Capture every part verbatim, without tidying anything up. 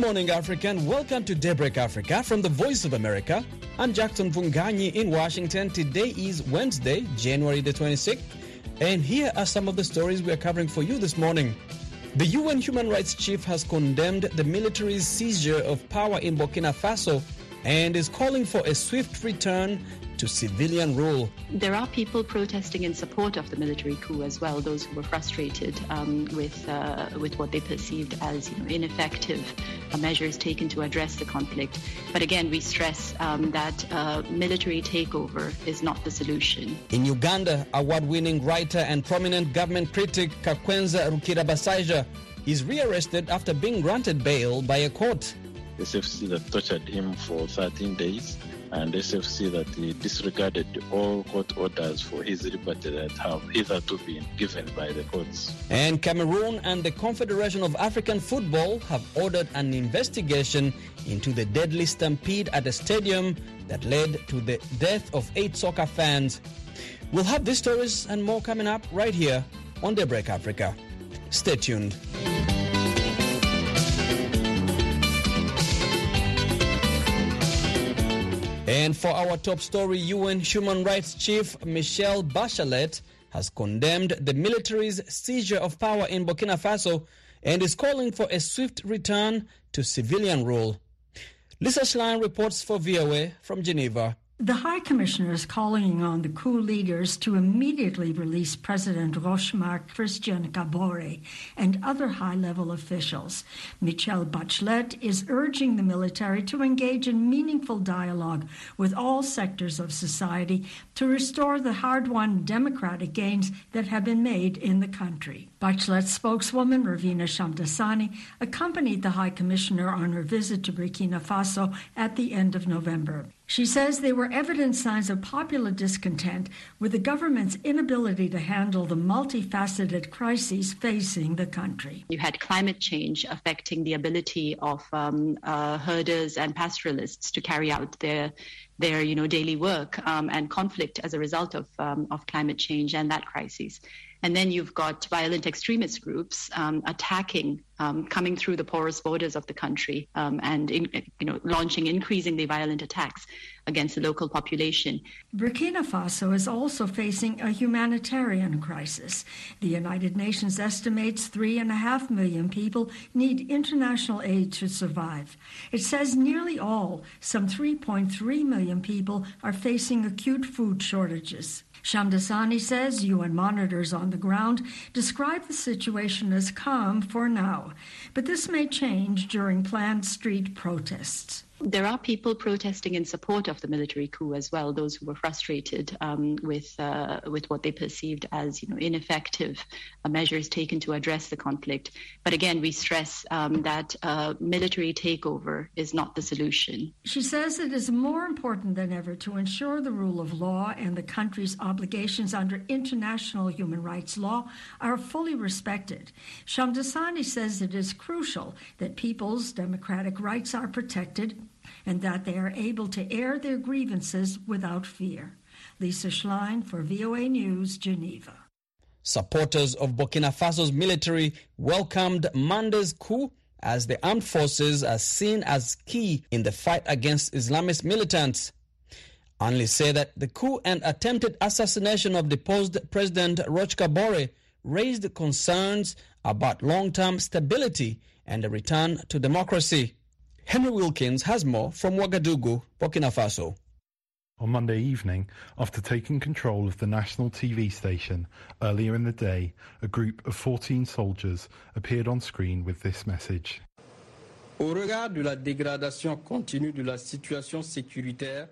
morning, Africa, and welcome to Daybreak Africa from the Voice of America. I'm Jackson Vunganyi in Washington. Today is Wednesday, January the twenty-sixth, and here are some of the stories we are covering for you this morning. The U N Human Rights Chief has condemned the military's seizure of power in Burkina Faso and is calling for a swift return to civilian rule. There are people protesting in support of the military coup as well, those who were frustrated um, with uh, with what they perceived as you know, ineffective uh, measures taken to address the conflict. But again, we stress um, that uh, military takeover is not the solution. In Uganda, award-winning writer and prominent government critic Kakwenza Rukirabasaija is rearrested after being granted bail by a court. S F C that tortured him for thirteen days, and S F C that he disregarded all court orders for his liberty that have hitherto been given by the courts. And Cameroon and the Confederation of African Football have ordered an investigation into the deadly stampede at a stadium that led to the death of eight soccer fans. We'll have these stories and more coming up right here on Daybreak Africa. Stay tuned. And for our top story, U N Human Rights Chief Michelle Bachelet has condemned the military's seizure of power in Burkina Faso and is calling for a swift return to civilian rule. Lisa Schlein reports for V O A from Geneva. The High Commissioner is calling on the coup leaders to immediately release President Roch-Marc Christian Kabore and other high-level officials. Michelle Bachelet is urging the military to engage in meaningful dialogue with all sectors of society to restore the hard-won democratic gains that have been made in the country. Bachelet's spokeswoman, Ravina Shamdasani, accompanied the High Commissioner on her visit to Burkina Faso at the end of November. She says there were evident signs of popular discontent with the government's inability to handle the multifaceted crises facing the country. You had climate change affecting the ability of um, uh, herders and pastoralists to carry out their their you know daily work um, and conflict as a result of um, of climate change and that crisis. And then you've got violent extremist groups um, attacking, um, coming through the porous borders of the country um, and in, you know, launching increasingly violent attacks against the local population. Burkina Faso is also facing a humanitarian crisis. The United Nations estimates three and a half million people need international aid to survive. It says nearly all, some three point three million people, are facing acute food shortages. Shamdasani says U N monitors on the ground describe the situation as calm for now, but this may change during planned street protests. There are people protesting in support of the military coup as well, those who were frustrated um, with uh, with what they perceived as you know ineffective uh, measures taken to address the conflict. But again, we stress um, that uh, military takeover is not the solution. She says it is more important than ever to ensure the rule of law and the country's obligations under international human rights law are fully respected. Shamdasani says it is crucial that people's democratic rights are protected and that they are able to air their grievances without fear. Lisa Schlein for V O A News, Geneva. Supporters of Burkina Faso's military welcomed Monday's coup as the armed forces are seen as key in the fight against Islamist militants. Analysts say that the coup and attempted assassination of deposed President Roch Kabore raised concerns about long-term stability and a return to democracy. Henry Wilkins has more from Ouagadougou, Burkina Faso. On Monday evening, after taking control of the national T V station earlier in the day, a group of fourteen soldiers appeared on screen with this message. Au regard de la dégradation continue de la situation sécuritaire,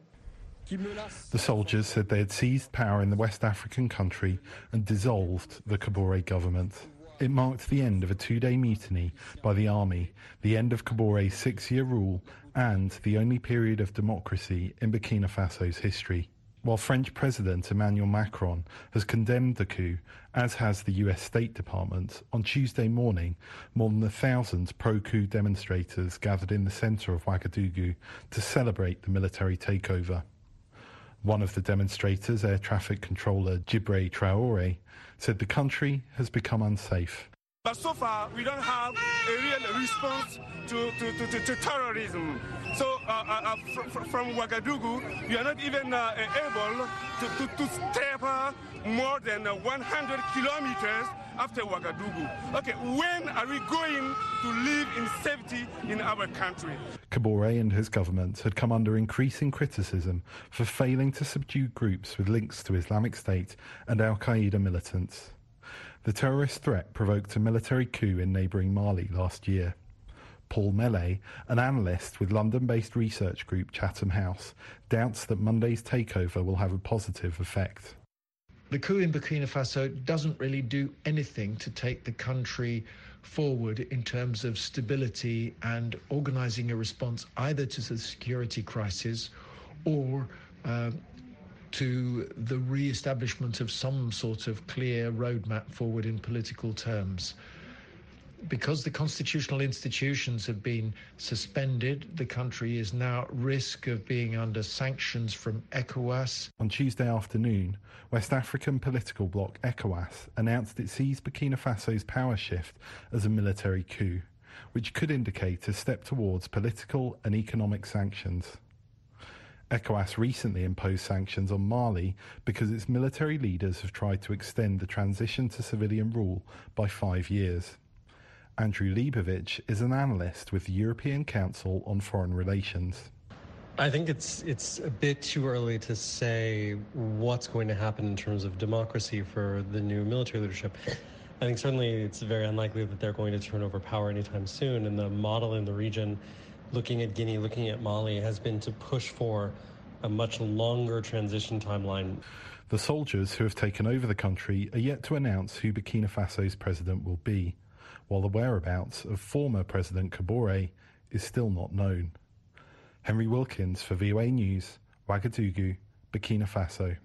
the soldiers said they had seized power in the West African country and dissolved the Kabore government. It marked the end of a two-day mutiny by the army, the end of Kabore's six-year rule, and the only period of democracy in Burkina Faso's history. While French President Emmanuel Macron has condemned the coup, as has the U S State Department, on Tuesday morning, more than a thousand pro-coup demonstrators gathered in the centre of Ouagadougou to celebrate the military takeover. One of the demonstrators, air traffic controller Djibril Traoré, said the country has become unsafe. But so far, we don't have a real response to, to, to, to, to terrorism. So uh, uh, fr- fr- from Ouagadougou, we are not even uh, able to, to, to step uh, more than uh, one hundred kilometers after Ouagadougou. Okay, when are we going to live in safety in our country? Kabore and his government had come under increasing criticism for failing to subdue groups with links to Islamic State and Al-Qaeda militants. The terrorist threat provoked a military coup in neighbouring Mali last year. Paul Mele, an analyst with London-based research group Chatham House, doubts that Monday's takeover will have a positive effect. The coup in Burkina Faso doesn't really do anything to take the country forward in terms of stability and organising a response either to the security crisis or uh, to the re-establishment of some sort of clear roadmap forward in political terms. Because the constitutional institutions have been suspended, the country is now at risk of being under sanctions from ECOWAS. On Tuesday afternoon, West African political bloc ECOWAS announced it sees Burkina Faso's power shift as a military coup, which could indicate a step towards political and economic sanctions. ECOWAS recently imposed sanctions on Mali because its military leaders have tried to extend the transition to civilian rule by five years. Andrew Leibovich is an analyst with the European Council on Foreign Relations. I think it's it's a bit too early to say what's going to happen in terms of democracy for the new military leadership. I think certainly it's very unlikely that they're going to turn over power anytime soon, and the model in the region, looking at Guinea, looking at Mali, has been to push for a much longer transition timeline. The soldiers who have taken over the country are yet to announce who Burkina Faso's president will be, while the whereabouts of former President Kabore is still not known. Henry Wilkins for V O A News, Ouagadougou, Burkina Faso.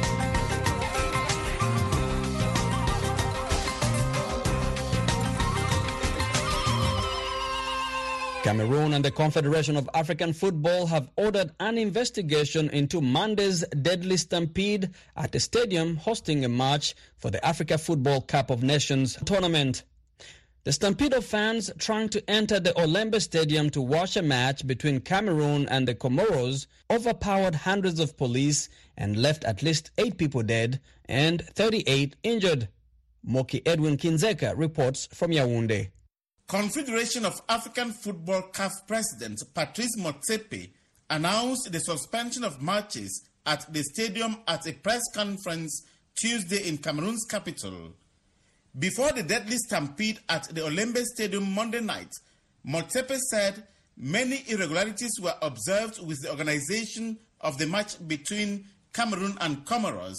Cameroon and the Confederation of African Football have ordered an investigation into Monday's deadly stampede at a stadium hosting a match for the Africa Football Cup of Nations tournament. The stampede of fans trying to enter the Olembe Stadium to watch a match between Cameroon and the Comoros overpowered hundreds of police and left at least eight people dead and thirty-eight injured. Moki Edwin Kinzeka reports from Yaoundé. Confederation of African Football C A F President Patrice Motsepe announced the suspension of matches at the stadium at a press conference Tuesday in Cameroon's capital. Before the deadly stampede at the Olembe Stadium Monday night, Motsepe said many irregularities were observed with the organization of the match between Cameroon and Comoros.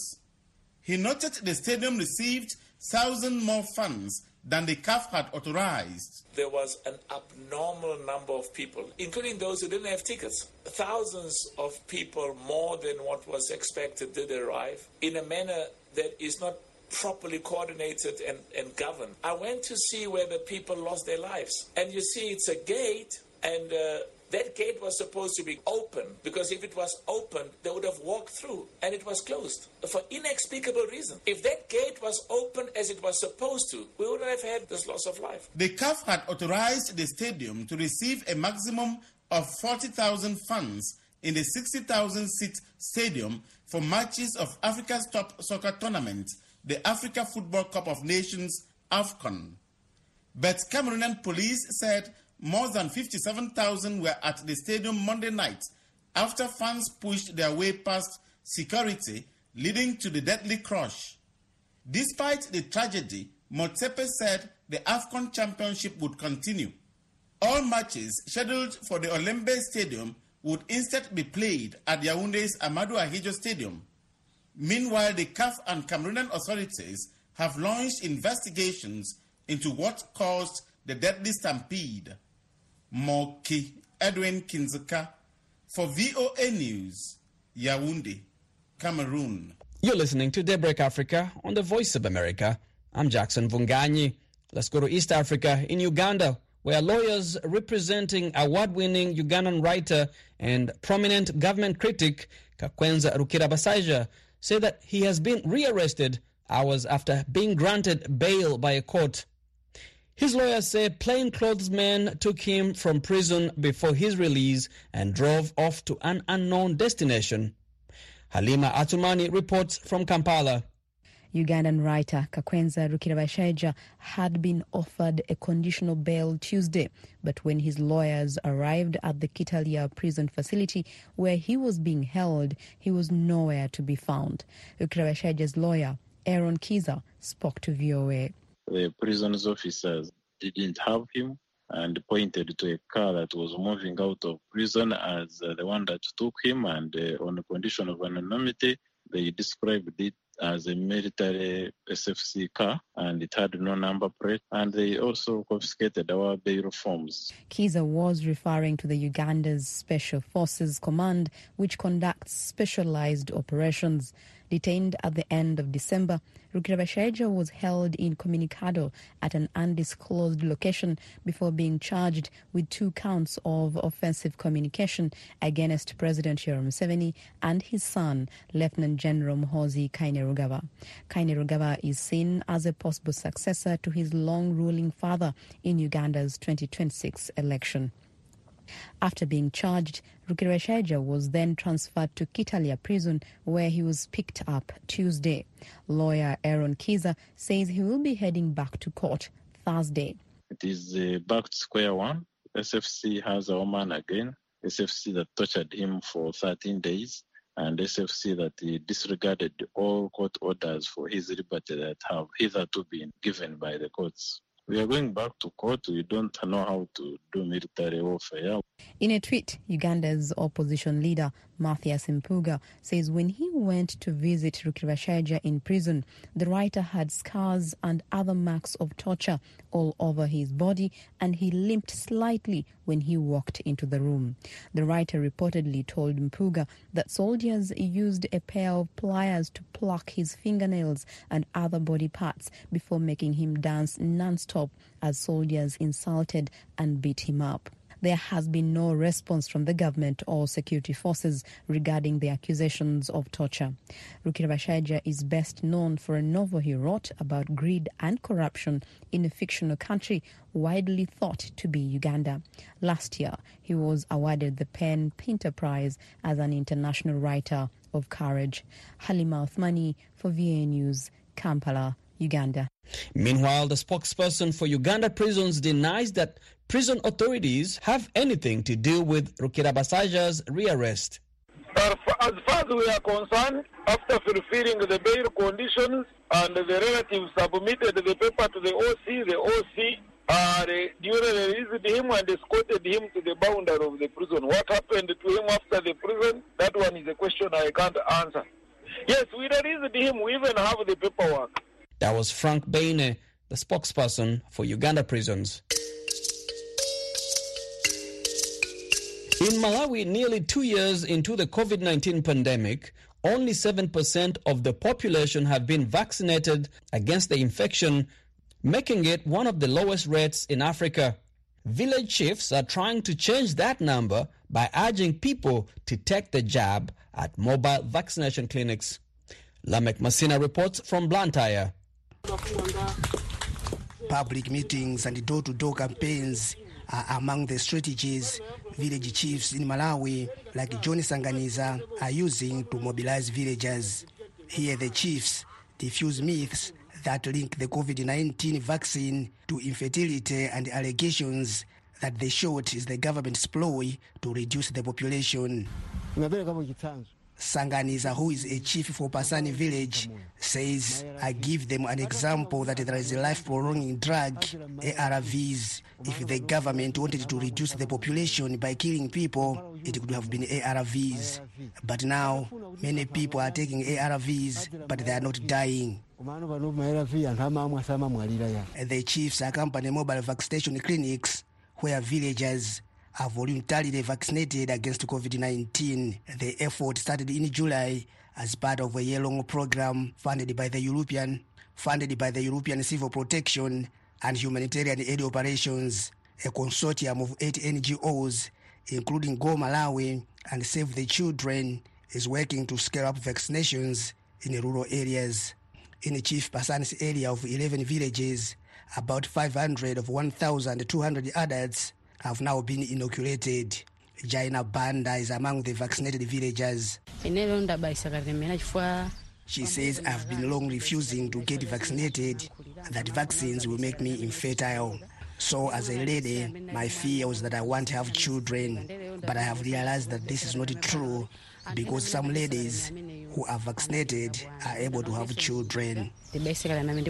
He noted the stadium received one thousand more fans than the C A F had authorized. There was an abnormal number of people, including those who didn't have tickets. Thousands of people, more than what was expected, did arrive in a manner that is not properly coordinated and, and governed. I went to see where the people lost their lives. And you see, it's a gate, and uh, that gate was supposed to be open, because if it was open, they would have walked through, and it was closed for inexplicable reason. If that gate was open as it was supposed to, we wouldn't have had this loss of life. The C A F had authorized the stadium to receive a maximum of forty thousand fans in the sixty thousand seat stadium for matches of Africa's top soccer tournament, the Africa Football Cup of Nations, AFCON. But Cameroonian police said more than fifty-seven thousand were at the stadium Monday night after fans pushed their way past security, leading to the deadly crush. Despite the tragedy, Motsepe said the AFCON championship would continue. All matches scheduled for the Olembe Stadium would instead be played at Yaoundé's Amadou Ahidjo Stadium. Meanwhile, the C A F and Cameroonian authorities have launched investigations into what caused the deadly stampede. Moki Edwin Kinzeka for V O A News, Yaoundé, Cameroon. You're listening to Daybreak Africa on the Voice of America. I'm Jackson Vunganyi. Let's go to East Africa in Uganda, where lawyers representing award-winning Ugandan writer and prominent government critic Kakwenza Rukirabasaija say that he has been rearrested hours after being granted bail by a court. His lawyers say plainclothesmen took him from prison before his release and drove off to an unknown destination. Halima Atumani reports from Kampala. Ugandan writer Kakwenza Rukirabashaija had been offered a conditional bail Tuesday, but when his lawyers arrived at the Kitalia prison facility where he was being held, he was nowhere to be found. Rukirabashaija's lawyer, Aaron Kiza, spoke to V O A. The prison's officers didn't have him and pointed to a car that was moving out of prison as uh, the one that took him, and uh, on the condition of anonymity, they described it as a military S F C car, and it had no number plate, and they also confiscated our bail forms. Kiza was referring to the Uganda's Special Forces Command, which conducts specialized operations. Detained at the end of December, Rukirabashaija was held in Communicado at an undisclosed location before being charged with two counts of offensive communication against President Yoweri Museveni and his son, Lieutenant General Muhoozi Kainerugaba. Kainerugaba is seen as a possible successor to his long-ruling father in Uganda's twenty twenty-six election. After being charged, Rukirabashaija was then transferred to Kitalia prison, where he was picked up Tuesday. Lawyer Aaron Kiza says he will be heading back to court Thursday. It is uh, back to square one. S F C has our man again. S F C that tortured him for thirteen days, and S F C that he disregarded all court orders for his liberty that have hitherto been given by the courts. We are going back to court. We don't know how to do military warfare. In a tweet, Uganda's opposition leader, Mathias Mpuuga, says when he went to visit Rukirabashaija in prison, the writer had scars and other marks of torture all over his body, and he limped slightly when he walked into the room. The writer reportedly told Mpuuga that soldiers used a pair of pliers to pluck his fingernails and other body parts before making him dance non-stop as soldiers insulted and beat him up. There has been no response from the government or security forces regarding the accusations of torture. Rukirabashaija is best known for a novel he wrote about greed and corruption in a fictional country widely thought to be Uganda. Last year, he was awarded the Pen Pinter Prize as an international writer of courage. Halima Othmani for V A News, Kampala, Uganda. Meanwhile, the spokesperson for Uganda prisons denies that prison authorities have anything to do with Rukirabashaija's rearrest. As far as we are concerned, after fulfilling the bail conditions and the relatives submitted the paper to the O C, the O C uh, duly released him and escorted him to the boundary of the prison. What happened to him after the prison, that one is a question I can't answer. Yes, we released him. We even have the paperwork. That was Frank Baine, the spokesperson for Uganda prisons. In Malawi, nearly two years into the COVID nineteen pandemic, only seven percent of the population have been vaccinated against the infection, making it one of the lowest rates in Africa. Village chiefs are trying to change that number by urging people to take the jab at mobile vaccination clinics. Lamek Masina reports from Blantyre. Public meetings and door-to-door campaigns are among the strategies village chiefs in Malawi, like John Sanganiza, are using to mobilize villagers. Here the chiefs diffuse myths that link the COVID nineteen vaccine to infertility and allegations that the shot is the government's ploy to reduce the population. Sanganiza, who is a chief for Pasani village, says, I give them an example that there is a life-prolonging drug, A R Vs. If the government wanted to reduce the population by killing people, it could have been A R Vs. But now, many people are taking A R Vs, but they are not dying. The chiefs accompany mobile vaccination clinics where villagers are voluntarily vaccinated against COVID nineteen. The effort started in July as part of a year-long program funded by the European, funded by the European Civil Protection and Humanitarian Aid Operations, a consortium of eight N G Os, including Go Malawi and Save the Children, is working to scale up vaccinations in rural areas. In Chief Pasani's area of eleven villages, About five hundred of one thousand two hundred adults have now been inoculated. Jaina Banda is among the vaccinated villagers. She says, I've been long refusing to get vaccinated, that vaccines will make me infertile. So as a lady, my fear was that I won't have children. But I have realized that this is not true, because some ladies who are vaccinated are able to have children. With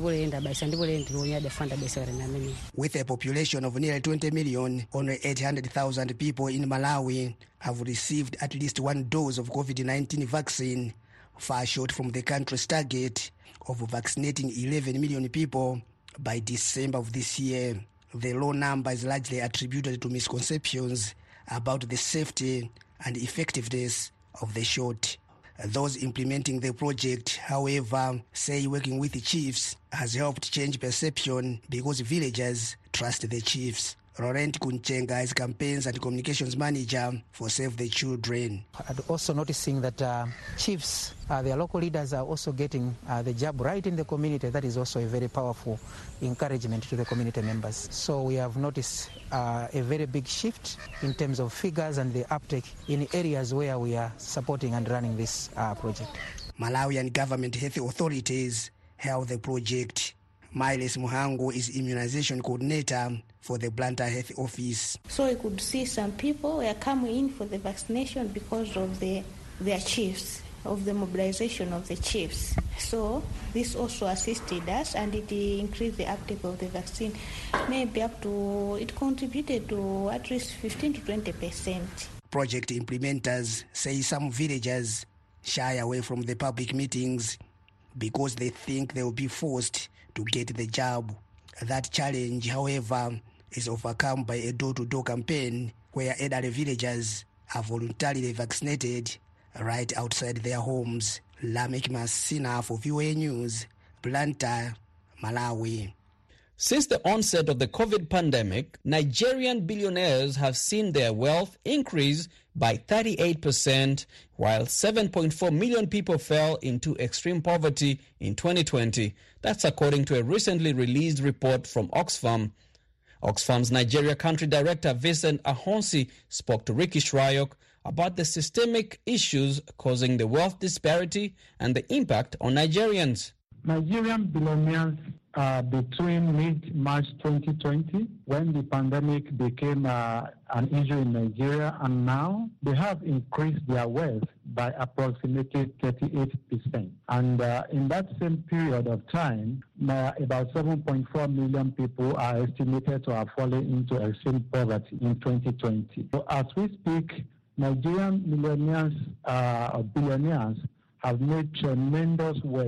a population of nearly twenty million, only eight hundred thousand people in Malawi have received at least one dose of COVID nineteen vaccine, far short from the country's target of vaccinating eleven million people by December of this year. The low number is largely attributed to misconceptions about the safety and effectiveness of the shot. Those implementing the project, however, say working with the chiefs has helped change perception because villagers trust the chiefs. Laurent Kunchenga is campaigns and communications manager for Save the Children. And also noticing that uh, chiefs, uh, their local leaders are also getting uh, the job right in the community. That is also a very powerful encouragement to the community members. So we have noticed uh, a very big shift in terms of figures and the uptake in areas where we are supporting and running this uh, project. Malawian government health authorities held the project. Miles Muhango is immunization coordinator for the Blantyre Health Office. So we could see some people were coming in for the vaccination because of the, their chiefs, of the mobilization of the chiefs. So this also assisted us, and it increased the uptake of the vaccine. Maybe up to, it contributed to at least fifteen to twenty percent. Project implementers say some villagers shy away from the public meetings because they think they will be forced to get the jab. That challenge, however, is overcome by a door-to-door campaign where elderly villagers are voluntarily vaccinated right outside their homes. Lamek Masina for V O A News, Blantyre, Malawi. Since the onset of the COVID pandemic, Nigerian billionaires have seen their wealth increase by thirty-eight percent, while seven point four million people fell into extreme poverty in twenty twenty. That's according to a recently released report from Oxfam. Oxfam's Nigeria country director Vincent Ahonsi spoke to Ricky Shrayok about the systemic issues causing the wealth disparity and the impact on Nigerians. Nigerian billionaires uh, between mid-March twenty twenty, when the pandemic became uh, an issue in Nigeria, and now they have increased their wealth by approximately thirty-eight percent. And uh, in that same period of time, uh, about seven point four million people are estimated to have fallen into extreme poverty in twenty twenty. So as we speak, Nigerian millionaires uh, or billionaires have made tremendous wealth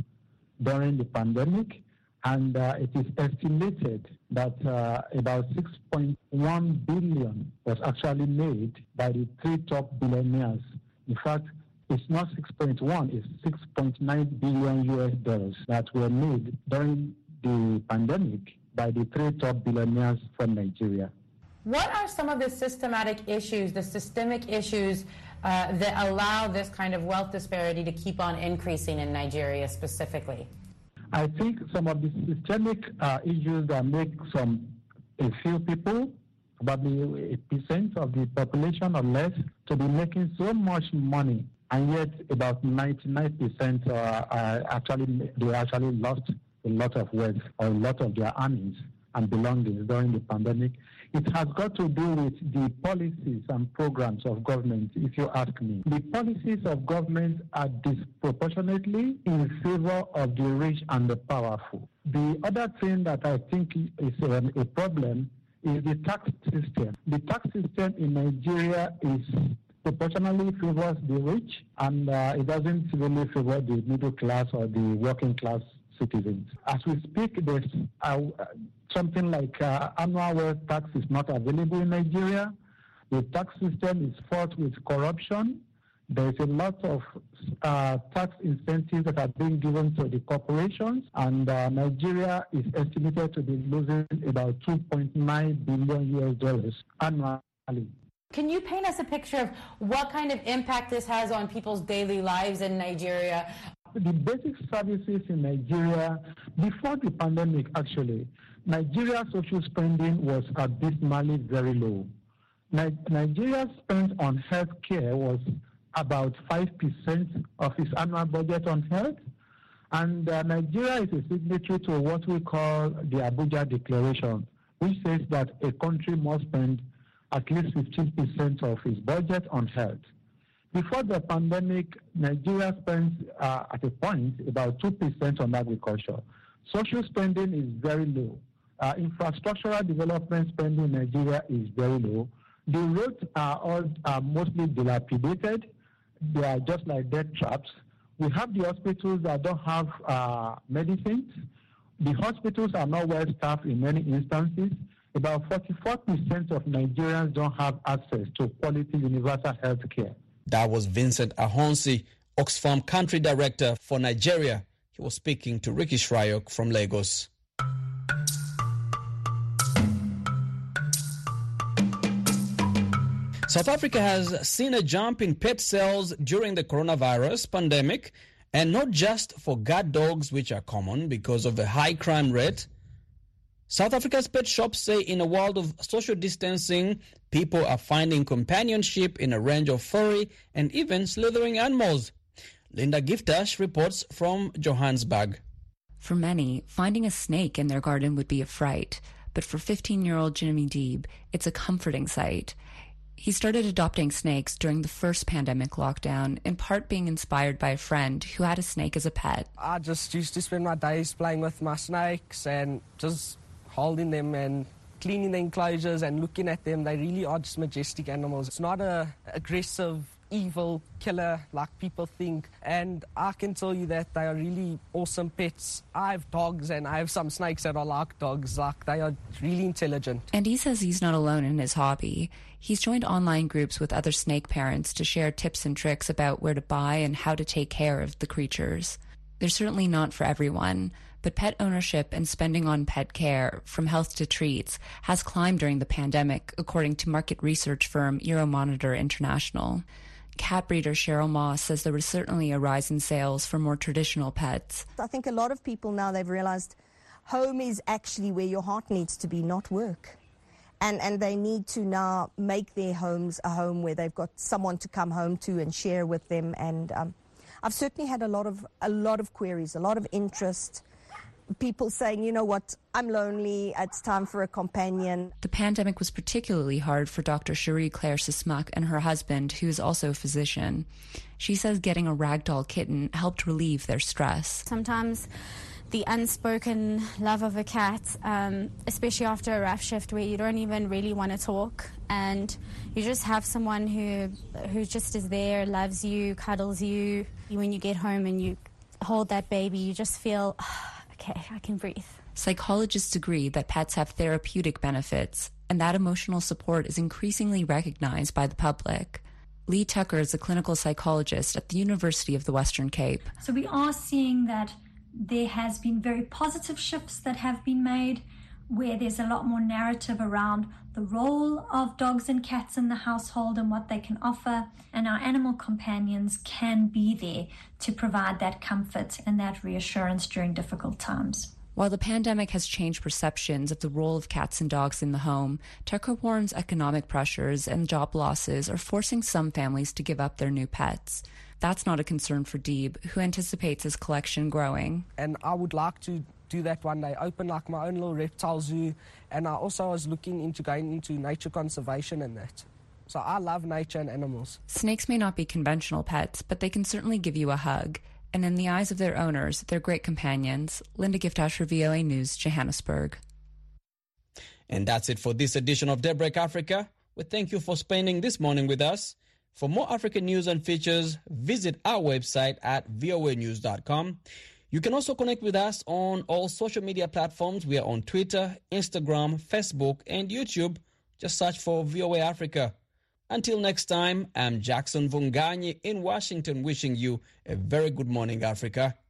during the pandemic, and uh, it is estimated that uh, about six point one billion was actually made by the three top billionaires. In fact, it's not six point one, it's six point nine billion U S dollars that were made during the pandemic by the three top billionaires from Nigeria. What are some of the systematic issues, the systemic issues uh, that allow this kind of wealth disparity to keep on increasing in Nigeria specifically? I think some of the systemic uh, issues that make some a few people, about a percent of the population or less, to be making so much money, and yet about ninety-nine percent uh, are actually they actually lost a lot of wealth or a lot of their earnings and belongings during the pandemic. It has got to do with the policies and programs of government, if you ask me. The policies of government are disproportionately in favor of the rich and the powerful. The other thing that I think is um, a problem is the tax system. The tax system in Nigeria is proportionally favors the rich, and uh, it doesn't really favor the middle class or the working class citizens. As we speak, there's uh, something like uh, annual wealth tax is not available in Nigeria. The tax system is fraught with corruption. There's a lot of uh, tax incentives that are being given to the corporations, and uh, Nigeria is estimated to be losing about two point nine billion U S dollars annually. Can you paint us a picture of what kind of impact this has on people's daily lives in Nigeria? The basic services in Nigeria, before the pandemic actually, Nigeria's social spending was abysmally very low. Ni- Nigeria's spend on health care was about five percent of its annual budget on health. And uh, Nigeria is a signatory to what we call the Abuja Declaration, which says that a country must spend at least fifteen percent of its budget on health. Before the pandemic, Nigeria spends uh, at a point about two percent on agriculture. Social spending is very low. Uh, infrastructural development spending in Nigeria is very low. The roads are all are mostly dilapidated. They are just like death traps. We have the hospitals that don't have uh, medicines. The hospitals are not well staffed in many instances. About forty-four percent of Nigerians don't have access to quality universal health care. That was Vincent Ahonsi, Oxfam Country Director for Nigeria. He was speaking to Ricky Shrayok from Lagos. South Africa has seen a jump in pet sales during the coronavirus pandemic, and not just for guard dogs, which are common because of the high crime rate. South Africa's pet shops say in a world of social distancing, people are finding companionship in a range of furry and even slithering animals. Linda Giftash reports from Johannesburg. For many, finding a snake in their garden would be a fright, but for fifteen-year-old Jimmy Deeb, it's a comforting sight. He started adopting snakes during the first pandemic lockdown, in part being inspired by a friend who had a snake as a pet. I just used to spend my days playing with my snakes and just holding them and cleaning the enclosures and looking at them. They really are just majestic animals. It's not a aggressive, evil killer like people think, and I can tell you that they are really awesome pets. I have dogs and I have some snakes that are like dogs. Like, they are really intelligent. And he says he's not alone in his hobby. He's joined online groups with other snake parents to share tips and tricks about where to buy and how to take care of the creatures. They're certainly not for everyone, but pet ownership and spending on pet care, from health to treats, has climbed during the pandemic, according to market research firm Euromonitor International. Cat breeder Cheryl Moss says there was certainly a rise in sales for more traditional pets. I think a lot of people now, they've realized home is actually where your heart needs to be, not work. And, and they need to now make their homes a home where they've got someone to come home to and share with them. And um, I've certainly had a lot of a lot of queries, a lot of interest. People saying, you know what, I'm lonely, it's time for a companion. The pandemic was particularly hard for Doctor Cherie Claire Sismak and her husband, who is also a physician. She says getting a ragdoll kitten helped relieve their stress. Sometimes the unspoken love of a cat, um, especially after a rough shift where you don't even really want to talk, and you just have someone who who just is there, loves you, cuddles you. When you get home and you hold that baby, you just feel, oh, okay, I can breathe. Psychologists agree that pets have therapeutic benefits, and that emotional support is increasingly recognized by the public. Lee Tucker is a clinical psychologist at the University of the Western Cape. So we are seeing that there has been very positive shifts that have been made, where there's a lot more narrative around the role of dogs and cats in the household and what they can offer, and our animal companions can be there to provide that comfort and that reassurance during difficult times. While the pandemic has changed perceptions of the role of cats and dogs in the home, Tucker warns economic pressures and job losses are forcing some families to give up their new pets. That's not a concern for Deeb, who anticipates his collection growing. And I would like to do that one day, open like my own little reptile zoo. And I also was looking into going into nature conservation and that. So I love nature and animals. Snakes may not be conventional pets, but they can certainly give you a hug. And in the eyes of their owners, they're great companions. Linda Giftash for V O A News, Johannesburg. And that's it for this edition of Daybreak Africa. We thank you for spending this morning with us. For more African news and features, visit our website at V O A news dot com. You can also connect with us on all social media platforms. We are on Twitter, Instagram, Facebook, and YouTube. Just search for V O A Africa. Until next time, I'm Jackson Vunganyi in Washington, wishing you a very good morning, Africa.